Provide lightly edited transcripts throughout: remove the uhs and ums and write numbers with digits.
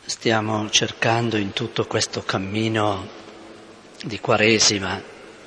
Stiamo cercando in tutto questo cammino di Quaresima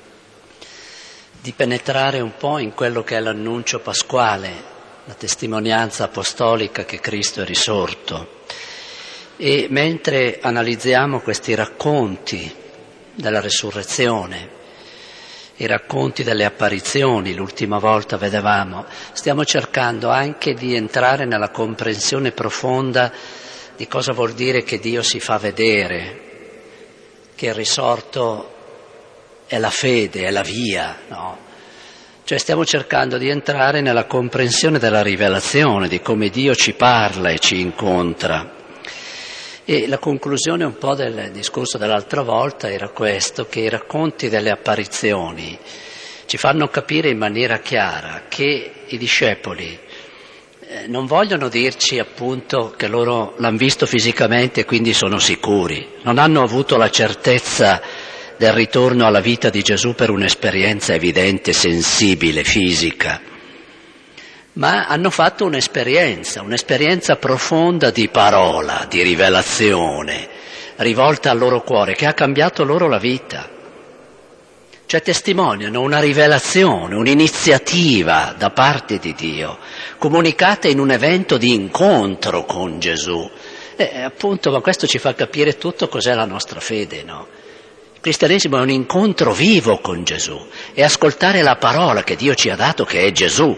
di penetrare un po' in quello che è l'annuncio pasquale, la testimonianza apostolica che Cristo è risorto. E mentre analizziamo questi racconti della resurrezione, i racconti delle apparizioni, l'ultima volta vedevamo, stiamo cercando anche di entrare nella comprensione profonda di cosa vuol dire che Dio si fa vedere, che il risorto è la fede, è la via, no? Cioè stiamo cercando di entrare nella comprensione della rivelazione, di come Dio ci parla e ci incontra. E la conclusione un po' del discorso dell'altra volta era questo, che i racconti delle apparizioni ci fanno capire in maniera chiara che i discepoli non vogliono dirci appunto che loro l'hanno visto fisicamente e quindi sono sicuri, non hanno avuto la certezza del ritorno alla vita di Gesù per un'esperienza evidente, sensibile, fisica, ma hanno fatto un'esperienza profonda di parola, di rivelazione, rivolta al loro cuore, che ha cambiato loro la vita. Cioè testimoniano una rivelazione, un'iniziativa da parte di Dio, comunicata in un evento di incontro con Gesù. Appunto, ma questo ci fa capire tutto cos'è la nostra fede, no? Il cristianesimo è un incontro vivo con Gesù, è ascoltare la parola che Dio ci ha dato, che è Gesù,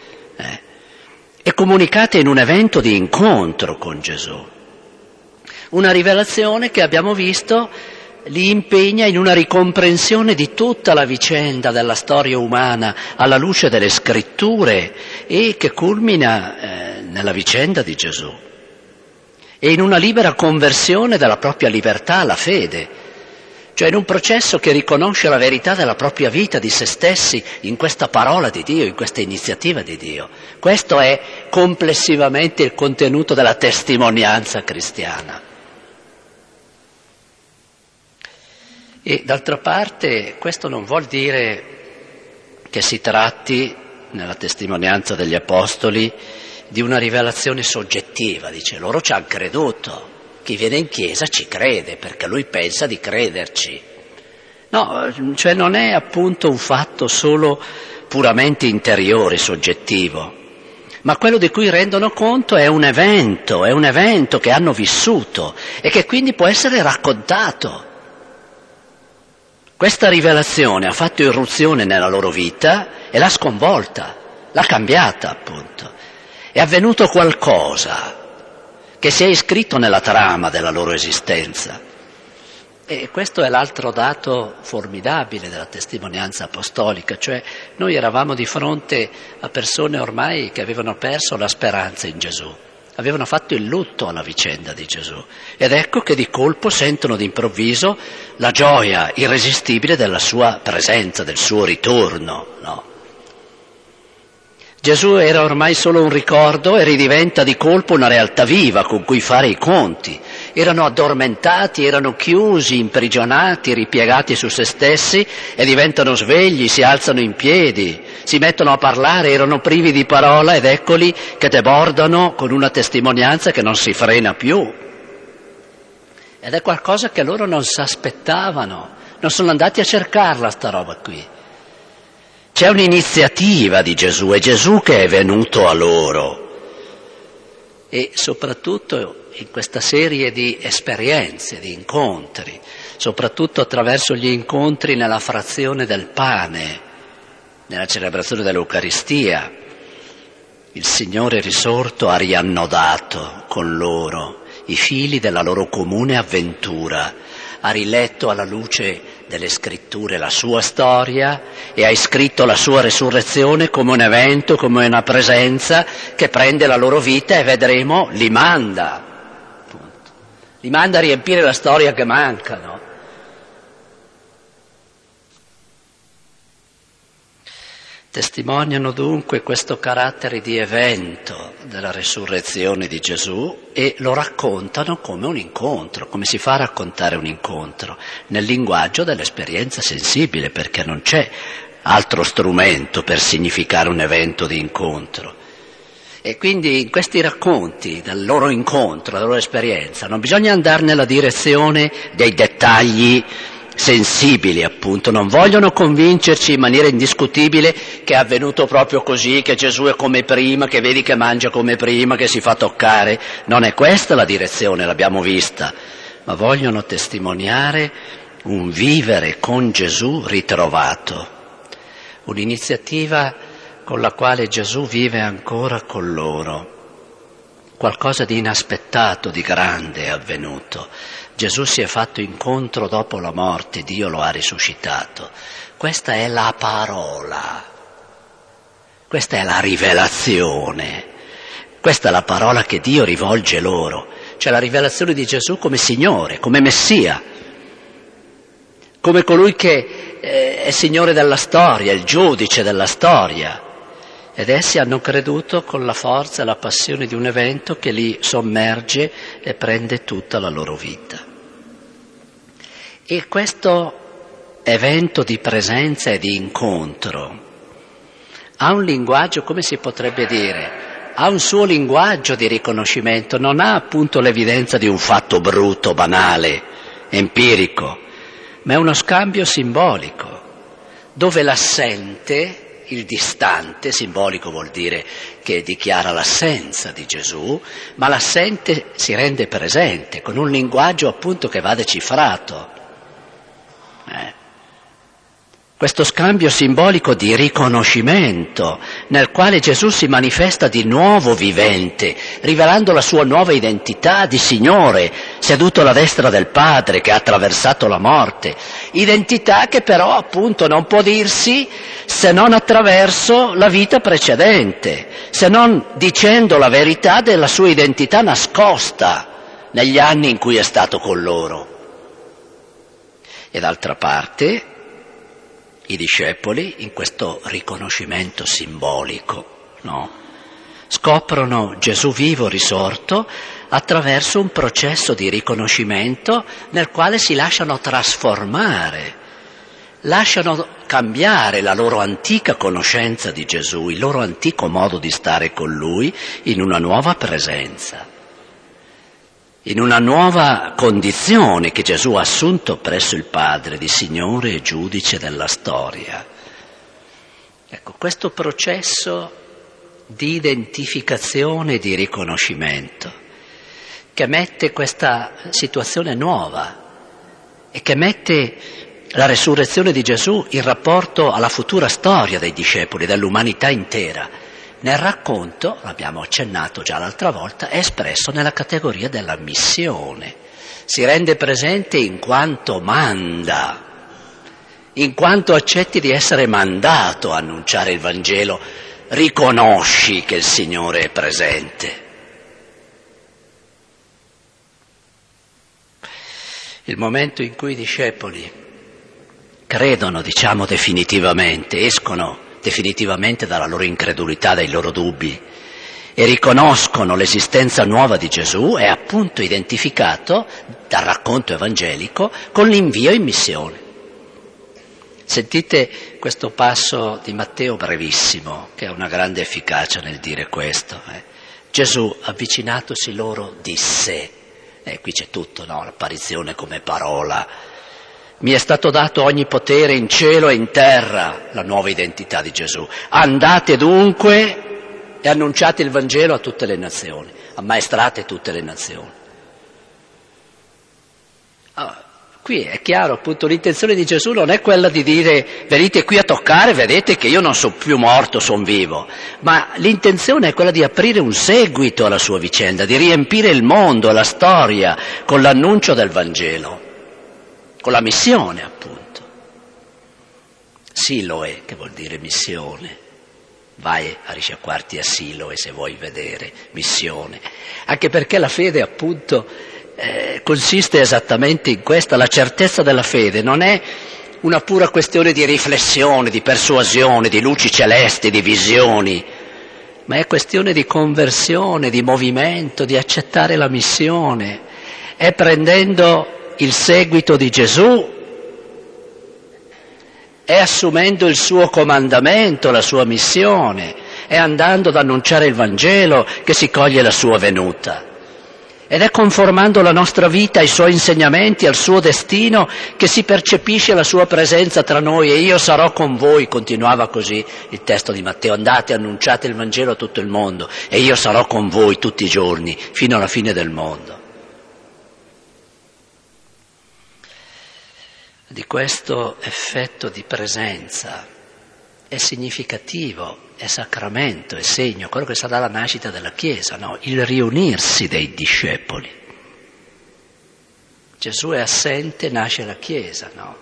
è comunicata in un evento di incontro con Gesù. Una rivelazione che abbiamo visto li impegna in una ricomprensione di tutta la vicenda della storia umana alla luce delle scritture e che culmina nella vicenda di Gesù e in una libera conversione della propria libertà alla fede, cioè in un processo che riconosce la verità della propria vita, di se stessi, in questa parola di Dio, in questa iniziativa di Dio. Questo è complessivamente il contenuto della testimonianza cristiana. E d'altra parte questo non vuol dire che si tratti, nella testimonianza degli Apostoli, di una rivelazione soggettiva. Dice, loro ci hanno creduto, chi viene in chiesa ci crede perché lui pensa di crederci. No, cioè non è appunto un fatto solo puramente interiore, soggettivo, ma quello di cui rendono conto è un evento che hanno vissuto e che quindi può essere raccontato. Questa rivelazione ha fatto irruzione nella loro vita e l'ha sconvolta, l'ha cambiata appunto. È avvenuto qualcosa che si è iscritto nella trama della loro esistenza. E questo è l'altro dato formidabile della testimonianza apostolica, cioè noi eravamo di fronte a persone ormai che avevano perso la speranza in Gesù. Avevano fatto il lutto alla vicenda di Gesù ed ecco che di colpo sentono d'improvviso la gioia irresistibile della sua presenza, del suo ritorno, no? Gesù era ormai solo un ricordo e ridiventa di colpo una realtà viva con cui fare i conti. Erano addormentati, erano chiusi, imprigionati, ripiegati su se stessi e diventano svegli, si alzano in piedi, si mettono a parlare, erano privi di parola ed eccoli che debordano con una testimonianza che non si frena più. Ed è qualcosa che loro non si aspettavano, non sono andati a cercarla sta roba qui. C'è un'iniziativa di Gesù, è Gesù che è venuto a loro e soprattutto in questa serie di esperienze, di incontri, soprattutto attraverso gli incontri nella frazione del pane, nella celebrazione dell'Eucaristia, il Signore risorto ha riannodato con loro i fili della loro comune avventura, ha riletto alla luce delle scritture la sua storia e ha iscritto la sua resurrezione come un evento, come una presenza che prende la loro vita e vedremo li manda a riempire la storia che manca, no? Testimoniano dunque questo carattere di evento della resurrezione di Gesù e lo raccontano come un incontro, come si fa a raccontare un incontro? Nel linguaggio dell'esperienza sensibile, perché non c'è altro strumento per significare un evento di incontro. E quindi in questi racconti del loro incontro, della loro esperienza, non bisogna andare nella direzione dei dettagli sensibili, appunto, non vogliono convincerci in maniera indiscutibile che è avvenuto proprio così, che Gesù è come prima, che vedi che mangia come prima, che si fa toccare. Non è questa la direzione, l'abbiamo vista, ma vogliono testimoniare un vivere con Gesù ritrovato, un'iniziativa con la quale Gesù vive ancora con loro. Qualcosa di inaspettato, di grande è avvenuto. Gesù si è fatto incontro dopo la morte, Dio lo ha risuscitato. Questa è la parola, questa è la rivelazione, questa è la parola che Dio rivolge loro, cioè la rivelazione di Gesù come Signore, come Messia, come colui che è Signore della storia, il giudice della storia. Ed essi hanno creduto con la forza e la passione di un evento che li sommerge e prende tutta la loro vita. E questo evento di presenza e di incontro ha un linguaggio, come si potrebbe dire, ha un suo linguaggio di riconoscimento, non ha appunto l'evidenza di un fatto brutto, banale, empirico, ma è uno scambio simbolico, dove l'assente, il distante, simbolico vuol dire che dichiara l'assenza di Gesù, ma l'assente si rende presente con un linguaggio appunto che va decifrato. Questo scambio simbolico di riconoscimento nel quale Gesù si manifesta di nuovo vivente, rivelando la sua nuova identità di Signore, seduto alla destra del Padre, che ha attraversato la morte, identità che però appunto non può dirsi se non attraverso la vita precedente, se non dicendo la verità della sua identità nascosta negli anni in cui è stato con loro. E d'altra parte i discepoli, in questo riconoscimento simbolico, scoprono Gesù vivo risorto attraverso un processo di riconoscimento nel quale si lasciano trasformare, lasciano cambiare la loro antica conoscenza di Gesù, il loro antico modo di stare con Lui in una nuova presenza, in una nuova condizione che Gesù ha assunto presso il Padre di Signore e giudice della storia. Ecco, questo processo di identificazione e di riconoscimento che mette questa situazione nuova e che mette la resurrezione di Gesù in rapporto alla futura storia dei discepoli, dell'umanità intera. Nel racconto, l'abbiamo accennato già l'altra volta, è espresso nella categoria della missione. Si rende presente in quanto manda, in quanto accetti di essere mandato a annunciare il Vangelo, riconosci che il Signore è presente. Il momento in cui i discepoli credono, definitivamente, escono definitivamente dalla loro incredulità, dai loro dubbi e riconoscono l'esistenza nuova di Gesù è appunto identificato dal racconto evangelico con l'invio in missione. Sentite questo passo di Matteo brevissimo, che ha una grande efficacia nel dire questo. Gesù, avvicinatosi loro, disse, qui c'è tutto, l'apparizione come parola. Mi è stato dato ogni potere in cielo e in terra, la nuova identità di Gesù. Andate dunque e annunciate il Vangelo a tutte le nazioni, ammaestrate tutte le nazioni. Qui è chiaro, appunto, l'intenzione di Gesù non è quella di dire venite qui a toccare, vedete che io non sono più morto, sono vivo, ma l'intenzione è quella di aprire un seguito alla sua vicenda, di riempire il mondo, la storia, con l'annuncio del Vangelo. Con la missione, appunto. Siloe, che vuol dire missione. Vai a risciacquarti a Siloe se vuoi vedere, missione. Anche perché la fede, appunto, consiste esattamente in questa. La certezza della fede non è una pura questione di riflessione, di persuasione, di luci celesti, di visioni, ma è questione di conversione, di movimento, di accettare la missione. È prendendo il seguito di Gesù, è assumendo il suo comandamento, la sua missione, è andando ad annunciare il Vangelo che si coglie la sua venuta. Ed è conformando la nostra vita ai suoi insegnamenti, al suo destino, che si percepisce la sua presenza tra noi. E io sarò con voi, continuava così il testo di Matteo, andate, annunciate il Vangelo a tutto il mondo, e io sarò con voi tutti i giorni, fino alla fine del mondo. Di questo effetto di presenza è significativo, è sacramento, è segno, quello che sarà la nascita della Chiesa, no? Il riunirsi dei discepoli. Gesù è assente, nasce la Chiesa, no?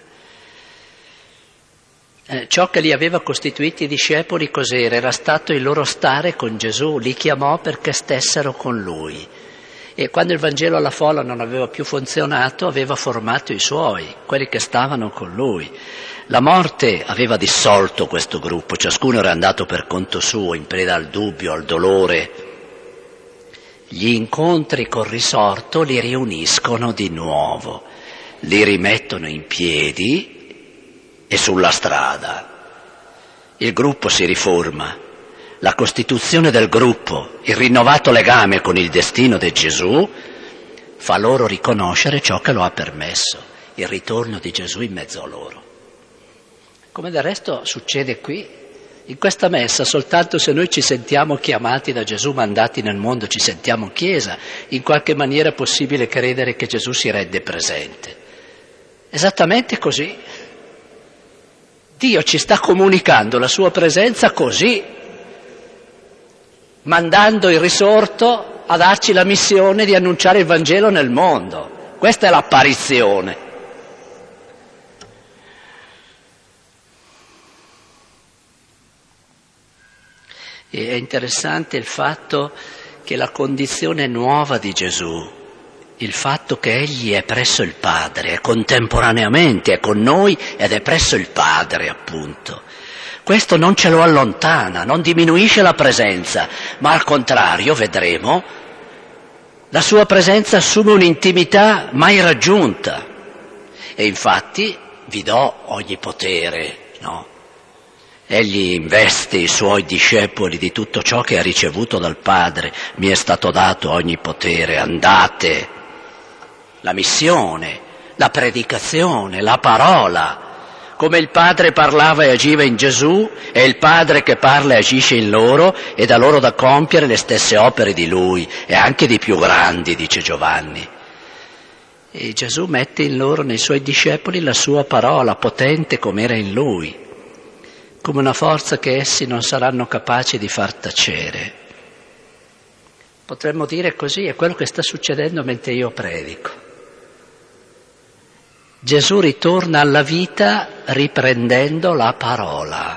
Ciò che li aveva costituiti i discepoli cos'era? Era stato il loro stare con Gesù, li chiamò perché stessero con Lui. E quando il Vangelo alla folla non aveva più funzionato, aveva formato i suoi, quelli che stavano con Lui. La morte aveva dissolto questo gruppo, ciascuno era andato per conto suo, in preda al dubbio, al dolore. Gli incontri col risorto li riuniscono di nuovo, li rimettono in piedi e sulla strada. Il gruppo si riforma, la costituzione del gruppo, il rinnovato legame con il destino di Gesù fa loro riconoscere ciò che lo ha permesso, il ritorno di Gesù in mezzo a loro. Come del resto succede qui, in questa messa, soltanto se noi ci sentiamo chiamati da Gesù, mandati nel mondo, ci sentiamo Chiesa, in qualche maniera è possibile credere che Gesù si rende presente. Esattamente così. Dio ci sta comunicando la sua presenza così, mandando il risorto a darci la missione di annunciare il Vangelo nel mondo. Questa è l'apparizione. E è interessante il fatto che la condizione nuova di Gesù, il fatto che egli è presso il Padre, è contemporaneamente, è con noi ed è presso il Padre, appunto. Questo non ce lo allontana, non diminuisce la presenza, ma al contrario, vedremo, la sua presenza assume un'intimità mai raggiunta. E infatti vi do ogni potere, no? Egli investe i suoi discepoli di tutto ciò che ha ricevuto dal Padre. Mi è stato dato ogni potere, andate. La missione, la predicazione, la parola. Come il Padre parlava e agiva in Gesù, è il Padre che parla e agisce in loro e dà loro da compiere le stesse opere di Lui e anche di più grandi, dice Giovanni. E Gesù mette in loro, nei suoi discepoli, la sua parola potente come era in Lui, come una forza che essi non saranno capaci di far tacere. Potremmo dire così, è quello che sta succedendo mentre io predico. Gesù ritorna alla vita riprendendo la parola.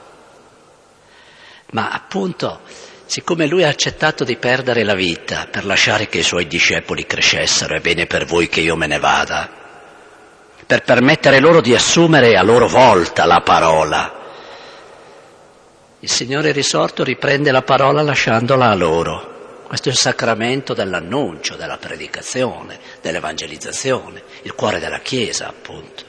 Ma appunto, siccome lui ha accettato di perdere la vita per lasciare che i suoi discepoli crescessero, è bene per voi che io me ne vada, per permettere loro di assumere a loro volta la parola. Il Signore risorto riprende la parola lasciandola a loro. Questo è il sacramento dell'annuncio, della predicazione, dell'evangelizzazione, il cuore della Chiesa, appunto.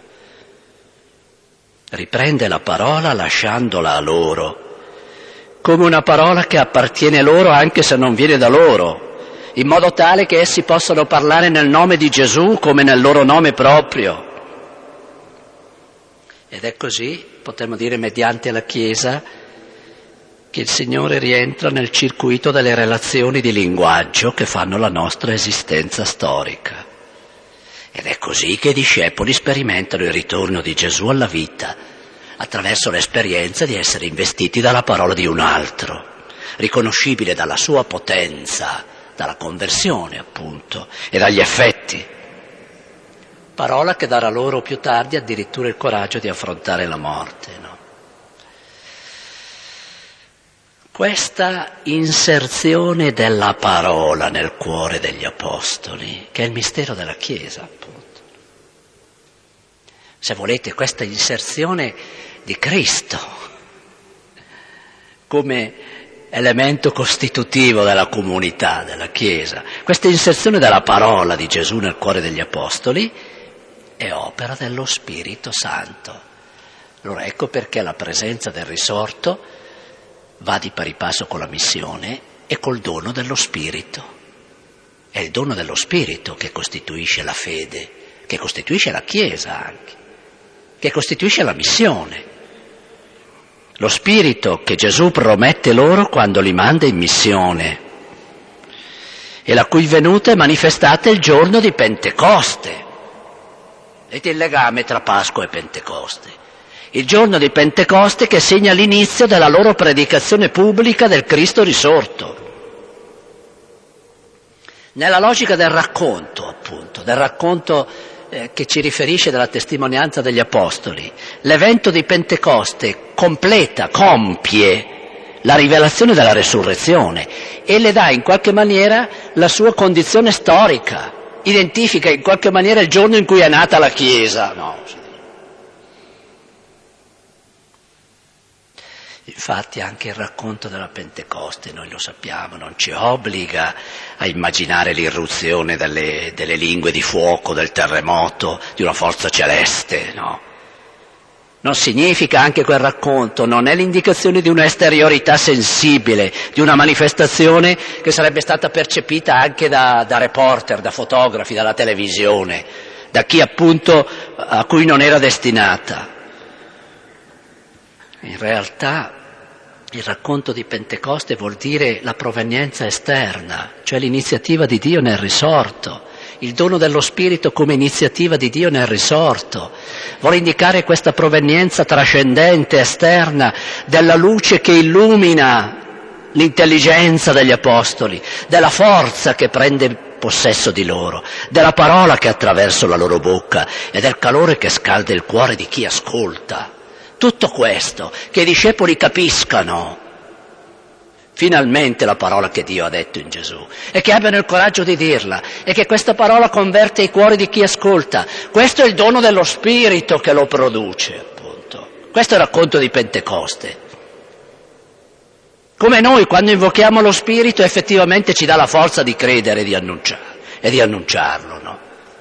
Riprende la parola lasciandola a loro, come una parola che appartiene loro anche se non viene da loro, in modo tale che essi possano parlare nel nome di Gesù come nel loro nome proprio. Ed è così, potremmo dire, mediante la Chiesa, che il Signore rientra nel circuito delle relazioni di linguaggio che fanno la nostra esistenza storica. Ed è così che i discepoli sperimentano il ritorno di Gesù alla vita, attraverso l'esperienza di essere investiti dalla parola di un altro, riconoscibile dalla sua potenza, dalla conversione appunto, e dagli effetti. Parola che darà loro più tardi addirittura il coraggio di affrontare la morte, no? Questa inserzione della parola nel cuore degli apostoli, che è il mistero della Chiesa, appunto. Se volete, questa inserzione di Cristo come elemento costitutivo della comunità, della Chiesa, questa inserzione della parola di Gesù nel cuore degli apostoli è opera dello Spirito Santo. Allora ecco perché la presenza del risorto va di pari passo con la missione e col dono dello Spirito. È il dono dello Spirito che costituisce la fede, che costituisce la Chiesa anche, che costituisce la missione. Lo Spirito che Gesù promette loro quando li manda in missione e la cui venuta è manifestata il giorno di Pentecoste. Vedete il legame tra Pasqua e Pentecoste. Il giorno di Pentecoste che segna l'inizio della loro predicazione pubblica del Cristo risorto. Nella logica del racconto, appunto, del racconto che ci riferisce della testimonianza degli Apostoli, l'evento di Pentecoste compie la rivelazione della resurrezione e le dà in qualche maniera la sua condizione storica, identifica in qualche maniera il giorno in cui è nata la Chiesa. No. Infatti anche il racconto della Pentecoste, noi lo sappiamo, non ci obbliga a immaginare l'irruzione delle lingue di fuoco, del terremoto, di una forza celeste, no. Non significa anche quel racconto, non è l'indicazione di un'esteriorità sensibile, di una manifestazione che sarebbe stata percepita anche da reporter, da fotografi, dalla televisione, da chi appunto a cui non era destinata. In realtà il racconto di Pentecoste vuol dire la provenienza esterna, cioè l'iniziativa di Dio nel risorto, il dono dello Spirito come iniziativa di Dio nel risorto. Vuole indicare questa provenienza trascendente, esterna, della luce che illumina l'intelligenza degli Apostoli, della forza che prende possesso di loro, della parola che attraversa la loro bocca e del calore che scalda il cuore di chi ascolta. Tutto questo, che i discepoli capiscano finalmente la parola che Dio ha detto in Gesù e che abbiano il coraggio di dirla e che questa parola converte i cuori di chi ascolta. Questo è il dono dello Spirito che lo produce, appunto. Questo è il racconto di Pentecoste. Come noi quando invochiamo lo Spirito effettivamente ci dà la forza di credere e di annunciarlo, no?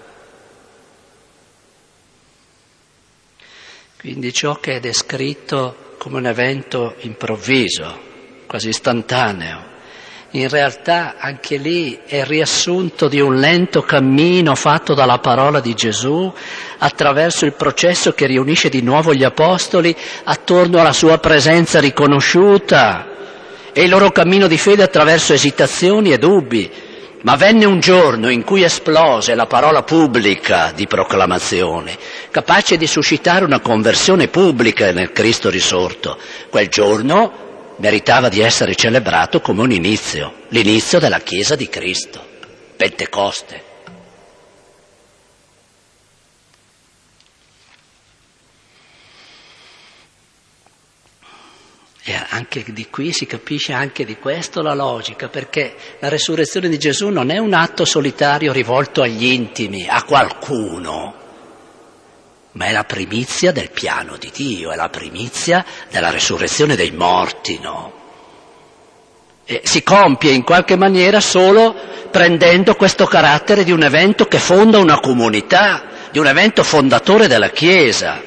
Quindi ciò che è descritto come un evento improvviso, quasi istantaneo, in realtà anche lì è il riassunto di un lento cammino fatto dalla parola di Gesù attraverso il processo che riunisce di nuovo gli Apostoli attorno alla sua presenza riconosciuta e il loro cammino di fede attraverso esitazioni e dubbi. Ma venne un giorno in cui esplose la parola pubblica di proclamazione, capace di suscitare una conversione pubblica nel Cristo risorto. Quel giorno meritava di essere celebrato come un inizio, l'inizio della Chiesa di Cristo, Pentecoste. E anche di qui si capisce anche di questo la logica, perché la resurrezione di Gesù non è un atto solitario rivolto agli intimi, a qualcuno, ma è la primizia del piano di Dio, è la primizia della resurrezione dei morti, no? E si compie in qualche maniera solo prendendo questo carattere di un evento che fonda una comunità, di un evento fondatore della Chiesa.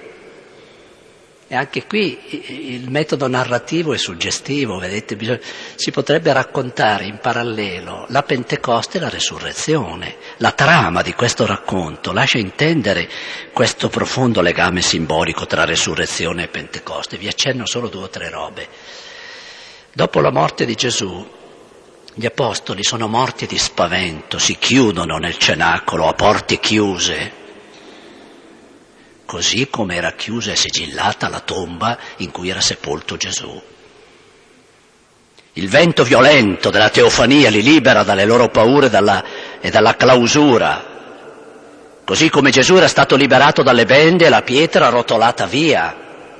E anche qui il metodo narrativo è suggestivo, vedete, si potrebbe raccontare in parallelo la Pentecoste e la resurrezione. La trama di questo racconto lascia intendere questo profondo legame simbolico tra resurrezione e Pentecoste. Vi accenno solo 2 o 3 robe. Dopo la morte di Gesù, gli Apostoli sono morti di spavento, si chiudono nel cenacolo a porte chiuse, così come era chiusa e sigillata la tomba in cui era sepolto Gesù. Il vento violento della teofania li libera dalle loro paure e dalla clausura, così come Gesù era stato liberato dalle bende e la pietra rotolata via.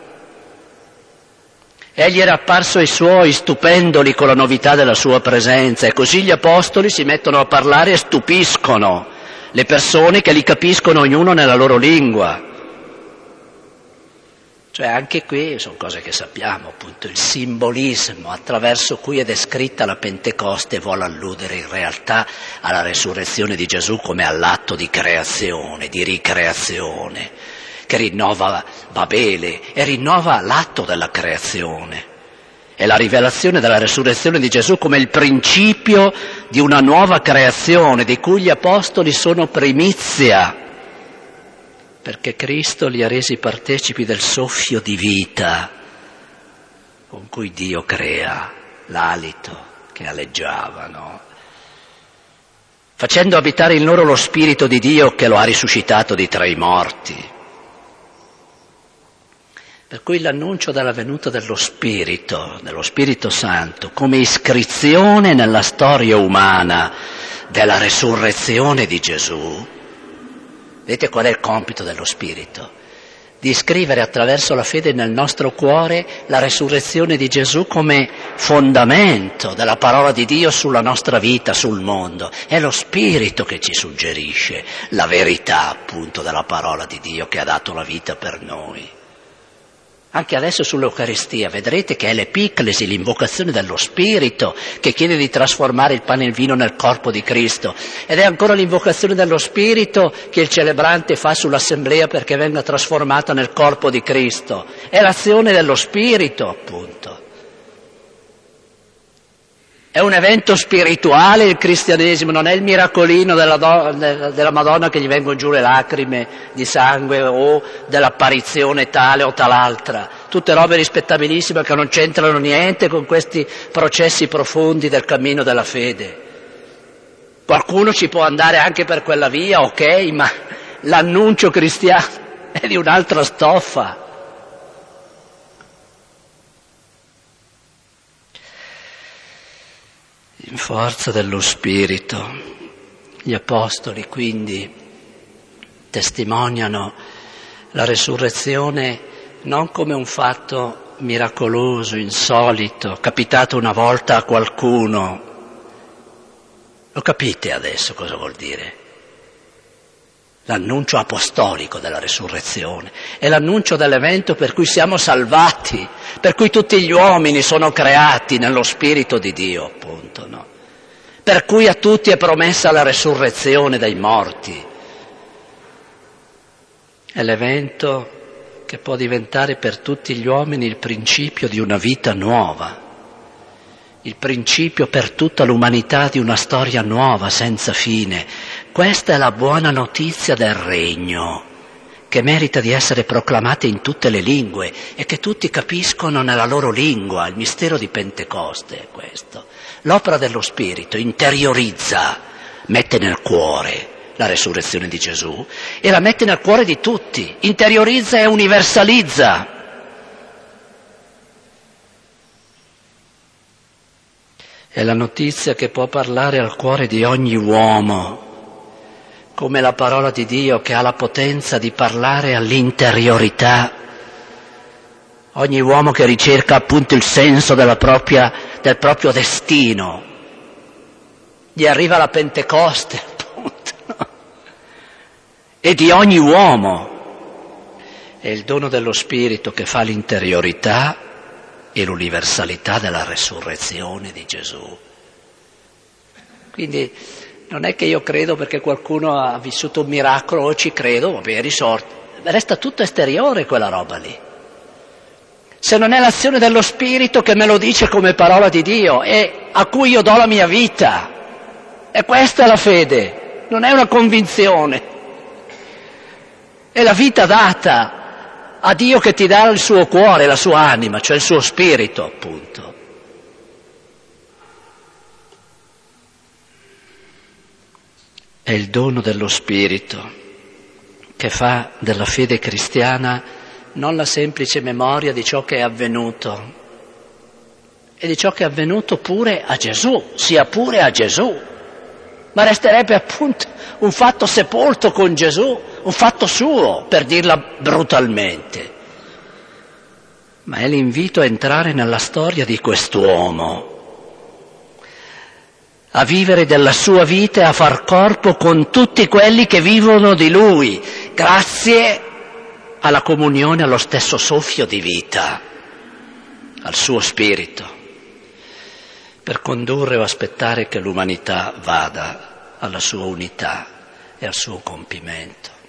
Egli era apparso ai suoi stupendoli con la novità della sua presenza e così gli apostoli si mettono a parlare e stupiscono le persone che li capiscono ognuno nella loro lingua. Cioè anche qui sono cose che sappiamo, appunto, il simbolismo attraverso cui è descritta la Pentecoste vuole alludere in realtà alla resurrezione di Gesù come all'atto di creazione, di ricreazione, che rinnova Babele e rinnova l'atto della creazione. è la rivelazione della resurrezione di Gesù come il principio di una nuova creazione di cui gli apostoli sono primizia, perché Cristo li ha resi partecipi del soffio di vita con cui Dio crea, l'alito che aleggiava, no? Facendo abitare in loro lo Spirito di Dio che lo ha risuscitato di tra i morti. Per cui l'annuncio della venuta dello Spirito Santo, come iscrizione nella storia umana della resurrezione di Gesù, vedete qual è il compito dello Spirito? Di iscrivere attraverso la fede nel nostro cuore la resurrezione di Gesù come fondamento della parola di Dio sulla nostra vita, sul mondo. È lo Spirito che ci suggerisce la verità, appunto, della parola di Dio che ha dato la vita per noi. Anche adesso sull'Eucaristia vedrete che è l'epiclesi, l'invocazione dello Spirito che chiede di trasformare il pane e il vino nel corpo di Cristo, ed è ancora l'invocazione dello Spirito che il celebrante fa sull'assemblea perché venga trasformata nel corpo di Cristo. È l'azione dello Spirito, appunto. È un evento spirituale il cristianesimo, non è il miracolino della Madonna che gli vengono giù le lacrime di sangue o dell'apparizione tale o tal'altra. Tutte robe rispettabilissime che non c'entrano niente con questi processi profondi del cammino della fede. Qualcuno ci può andare anche per quella via, ok, ma l'annuncio cristiano è di un'altra stoffa. In forza dello Spirito, gli Apostoli quindi testimoniano la resurrezione non come un fatto miracoloso, insolito, capitato una volta a qualcuno. Lo capite adesso cosa vuol dire? L'annuncio apostolico della resurrezione è l'annuncio dell'evento per cui siamo salvati, per cui tutti gli uomini sono creati nello Spirito di Dio, appunto, no? Per cui a tutti è promessa la resurrezione dai morti. È l'evento che può diventare per tutti gli uomini il principio di una vita nuova, il principio per tutta l'umanità di una storia nuova, senza fine. Questa è la buona notizia del Regno, che merita di essere proclamata in tutte le lingue e che tutti capiscono nella loro lingua. Il mistero di Pentecoste è questo. L'opera dello Spirito interiorizza, mette nel cuore la resurrezione di Gesù e la mette nel cuore di tutti, interiorizza e universalizza. È la notizia che può parlare al cuore di ogni uomo, come la parola di Dio che ha la potenza di parlare all'interiorità. Ogni uomo che ricerca appunto il senso del proprio destino, gli arriva la Pentecoste, appunto, no? E di ogni uomo è il dono dello Spirito che fa l'interiorità e l'universalità della resurrezione di Gesù. Quindi non è che io credo perché qualcuno ha vissuto un miracolo o ci credo, vabbè, è risorto. Resta tutto esteriore quella roba lì. Se non è l'azione dello Spirito che me lo dice come parola di Dio e a cui io do la mia vita. E questa è la fede, non è una convinzione. È la vita data a Dio che ti dà il suo cuore, la sua anima, cioè il suo spirito, appunto. È il dono dello Spirito che fa della fede cristiana non la semplice memoria di ciò che è avvenuto, e di ciò che è avvenuto pure a Gesù, sia pure a Gesù, ma resterebbe appunto un fatto sepolto con Gesù, un fatto suo, per dirla brutalmente. Ma è l'invito a entrare nella storia di quest'uomo, a vivere della sua vita e a far corpo con tutti quelli che vivono di lui, grazie alla comunione, allo stesso soffio di vita, al suo spirito, per condurre o aspettare che l'umanità vada alla sua unità e al suo compimento.